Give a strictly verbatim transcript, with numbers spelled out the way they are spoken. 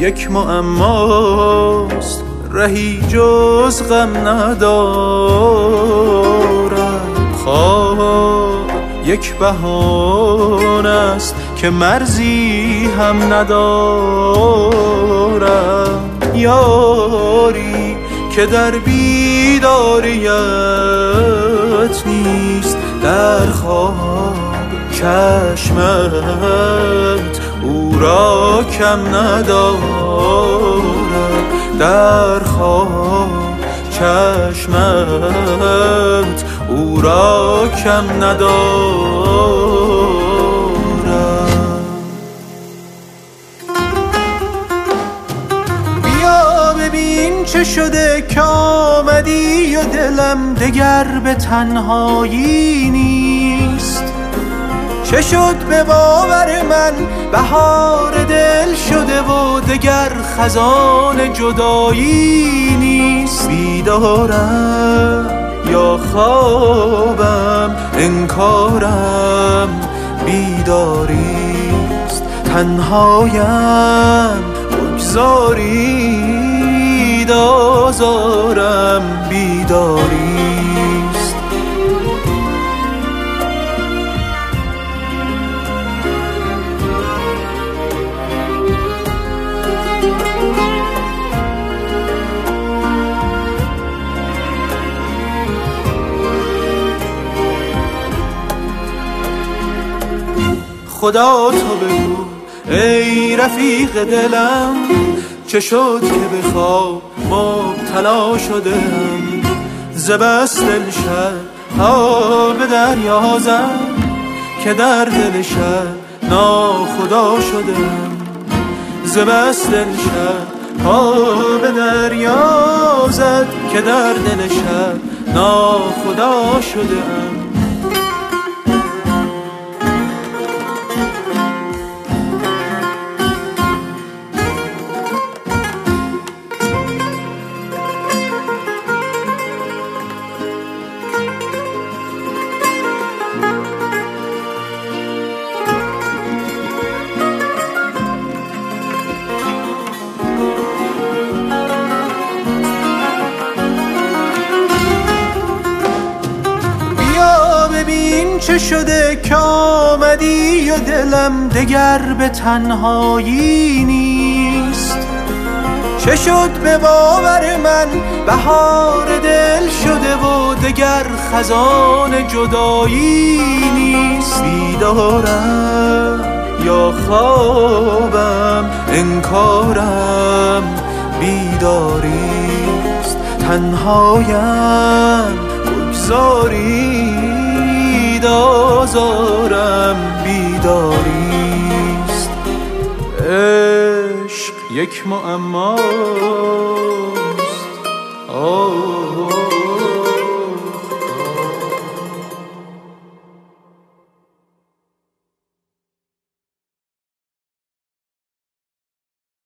یک معماست، رهی جز غم ندارد. خواب یک بهانه است که مرزی هم ندارد. یاری که در بیداریت نیست، در خواب چشمت او را کم ندارد. در خواب چشمت او را کم ندارد. بیا ببین چه شده که آمدی و دلم دگر به تنهایی نیست. چه شد به باور من بهار دل شده و دگر خزان جدایی نیست. بیدارم یا خوابم انکارم بیداریست. تنهایم بگذارید آزارم بیداریست. خدا تو بگو ای رفیق دلم، چه شد که به خواب مبتلا شدم. ز بس دل شد ها به دریا زد، که در دل شد ناخدا شدم. ز بس دل شد ها به دریا زد، که در دل شد ناخدا شدم. چه شده که آمدی و دلم دگر به تنهایی نیست. چه شد به باور من بهار دل شده و دگر خزان جدایی نیست. بیدارم یا خوابم انکارم بیداریست. تنهایم بگذارید آزارم بیداریست. عشق یک معماست،